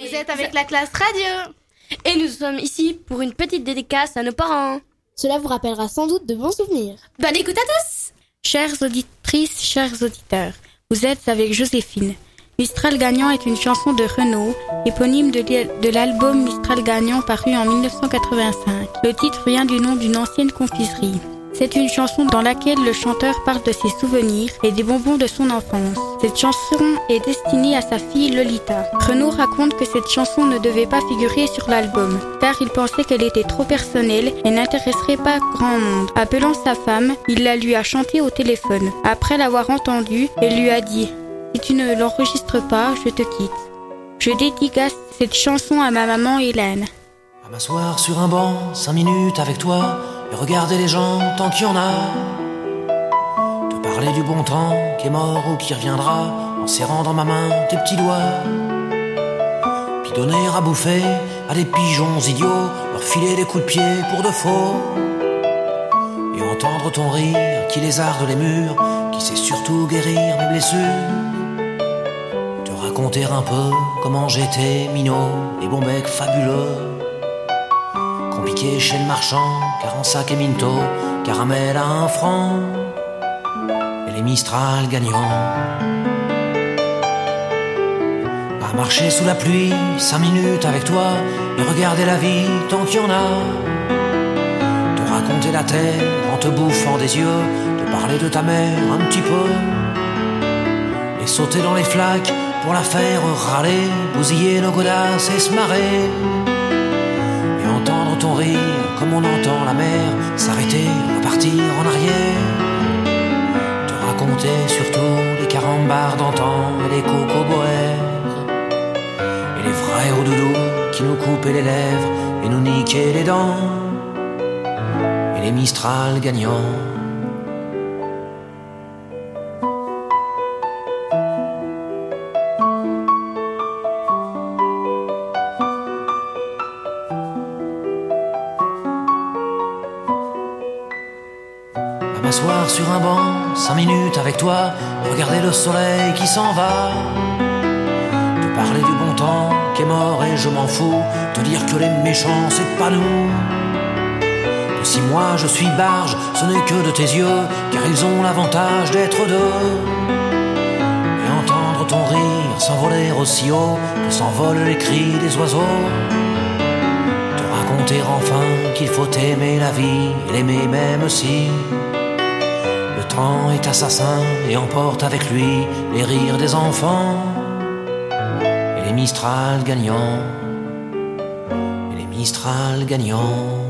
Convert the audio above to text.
Vous êtes avec la classe radio. Et nous sommes ici pour une petite dédicace à nos parents. Cela vous rappellera sans doute de bons souvenirs. Bonne écoute à tous. Chères auditrices, chers auditeurs, vous êtes avec Joséphine. Mistral Gagnant est une chanson de Renaud, éponyme de l'album Mistral Gagnant paru en 1985. Le titre vient du nom d'une ancienne confiserie. C'est une chanson dans laquelle le chanteur parle de ses souvenirs et des bonbons de son enfance. Cette chanson est destinée à sa fille Lolita. Renaud raconte que cette chanson ne devait pas figurer sur l'album, car il pensait qu'elle était trop personnelle et n'intéresserait pas grand monde. Appelant sa femme, il la lui a chantée au téléphone. Après l'avoir entendue, elle lui a dit « Si tu ne l'enregistres pas, je te quitte. » Je dédicace cette chanson à ma maman Hélène. À m'asseoir sur un banc, 5 minutes avec toi, et regarder les gens tant qu'il y en a. Te parler du bon temps qui est mort ou qui reviendra, en serrant dans ma main tes petits doigts. Puis donner à bouffer à des pigeons idiots, leur filer des coups de pied pour de faux. Et entendre ton rire qui lézarde les murs, qui sait surtout guérir mes blessures. Te raconter un peu comment j'étais minot, les bons becs fabuleux. Compliqué chez le marchand, car en sac et minto, caramel à 1 franc, et les Mistral gagnants. À marcher sous la pluie, 5 minutes avec toi, et regarder la vie tant qu'il y en a. Te raconter la terre en te bouffant des yeux, te parler de ta mère un petit peu, et sauter dans les flaques pour la faire râler, bousiller nos godasses et se marrer. Entendre ton rire comme on entend la mer s'arrêter, repartir en arrière. Te raconter surtout les carambars d'antan et les cocoboères, et les frères au doudou qui nous coupaient les lèvres et nous niquaient les dents, et les Mistral gagnants. M'asseoir sur un banc, 5 minutes avec toi, regarder le soleil qui s'en va. Te parler du bon temps qui est mort et je m'en fous, te dire que les méchants c'est pas nous. Que si moi je suis barge, ce n'est que de tes yeux, car ils ont l'avantage d'être deux. Et entendre ton rire s'envoler aussi haut que s'envolent les cris des oiseaux. Te raconter enfin qu'il faut aimer la vie et l'aimer même si le temps est assassin et emporte avec lui les rires des enfants, et les Mistral gagnants, et les Mistral gagnants.